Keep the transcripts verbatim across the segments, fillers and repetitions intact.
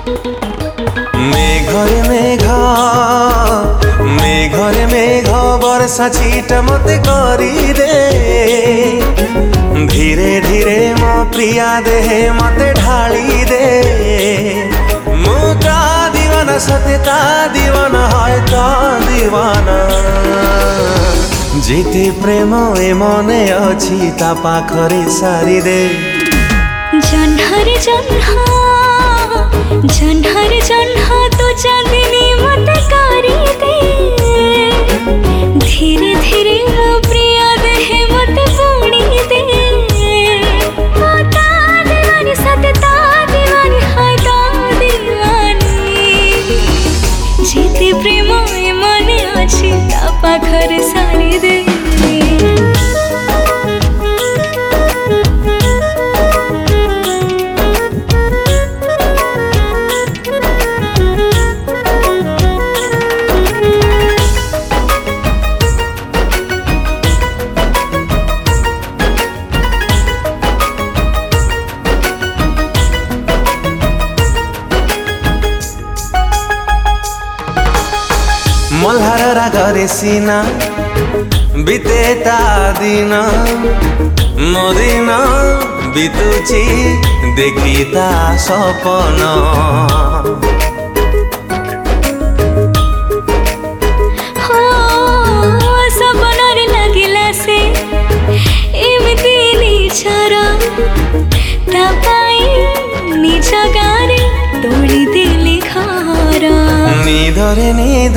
मेघरे मेघ मेघरे मेघ वर्षा छीट मते करी दे धीरे धीरे मो प्रिया देहे मते ढाली दे मु ता दीवाना सते ता दीवाना है ता दीवाना जेते प्रेम ए मने अछि ता पाखरे सारी दे जन्हर जन्हा जन्हर जन्हा तो चांदनी मत करी दे धीरे धीरे मो प्रिया देहे मत पूणी दे ता दीवानी सते ता दीवानी है ता दीवानी जेते प्रेम ए मने अछि ता पाखरे सारी दे मल्हार रागरे सीना बीते ता दिन मो दिन बीतुची देखी ता सपन सपन लगिला से एमती निजर निज गारे तोड़ी दिली घर निदरे निद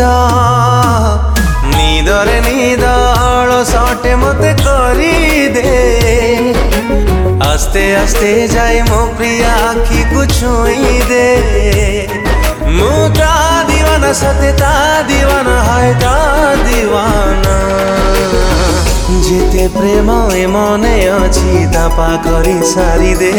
निदरे निद सटे मते करी दे आस्ते आस्ते जाए मो प्रिया आखी को छुई दे मु ता दीवाना सते ता दीवाना है ता दीवाना जेते प्रेम ए मने अछि ता पाखरे सारी दे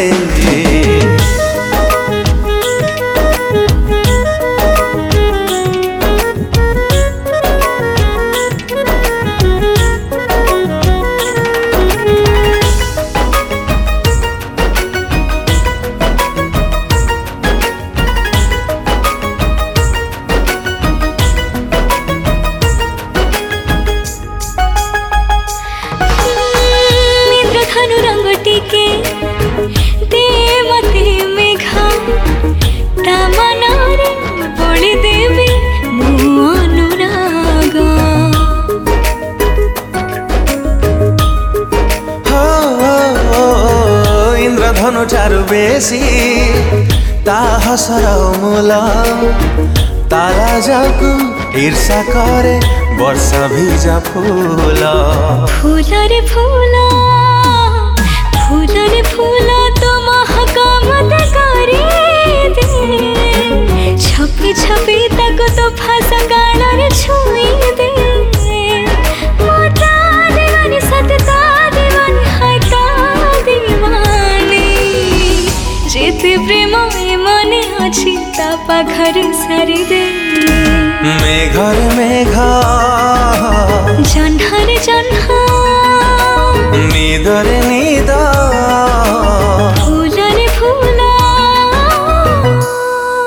के दे मते मेघा ता मनारे बोली देवी मो अनुराग हो इंद्रधनु चारु बेसी ता हसर मूल तारा जाकु ईर्षा करे वर्षा भिजा फूल फूल रे फूल फूल रे फूल तो महका मत करे दे छपी छपी तक तो फंसा गाना रे छुई दे मोता दीवानी सते ता दीवानी है ता दीवानी जेते प्रेम ए मने अछि ता पाखरे सारी दे मेघरे मेघ जन्हर जन्हा निदरे निद